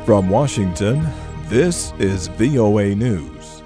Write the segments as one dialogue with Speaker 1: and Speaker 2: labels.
Speaker 1: From Washington, this is VOA News.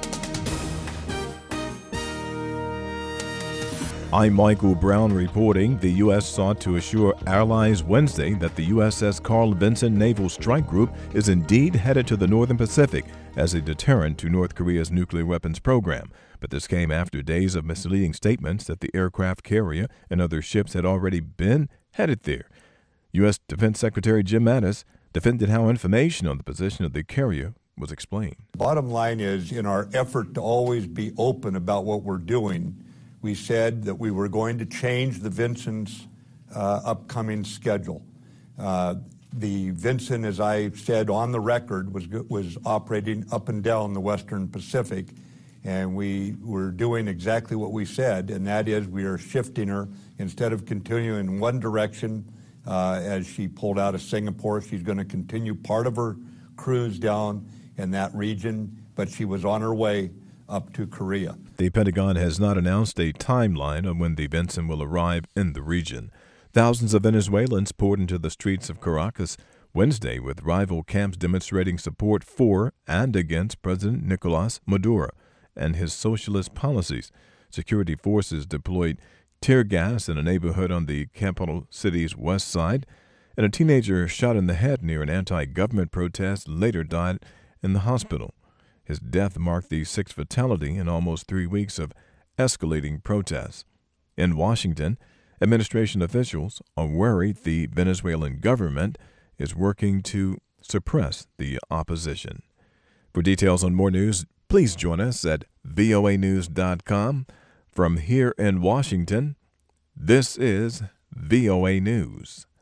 Speaker 1: I'm Michael Brown reporting the U.S. sought to assure allies Wednesday that the USS Carl Vinson Naval Strike Group is indeed headed to the Northern Pacific as a deterrent to North Korea's nuclear weapons program. But this came after days of misleading statements that the aircraft carrier and other ships had already been headed there. U.S. Defense Secretary Jim Mattis defended how information on the position of the carrier was explained.
Speaker 2: Bottom line is, in our effort to always be open about what we're doing, we said that we were going to change the Vinson's upcoming schedule. The Vinson, as I said on the record, was operating up and down the Western Pacific, and we were doing exactly what we said, and that is we are shifting her. Instead of continuing in one direction as she pulled out of Singapore, she's going to continue part of her cruise down in that region, but she was on her way up to Korea.
Speaker 1: The Pentagon has not announced a timeline on when the Vinson will arrive in the region. Thousands of Venezuelans poured into the streets of Caracas Wednesday with rival camps demonstrating support for and against President Nicolás Maduro and his socialist policies. Security forces deployed tear gas in a neighborhood on the capital city's west side, and a teenager shot in the head near an anti-government protest later died in the hospital. His death marked the sixth fatality in almost 3 weeks of escalating protests. In Washington, administration officials are worried the Venezuelan government is working to suppress the opposition. For details on more news, please join us at voanews.com. From here in Washington, this is VOA News.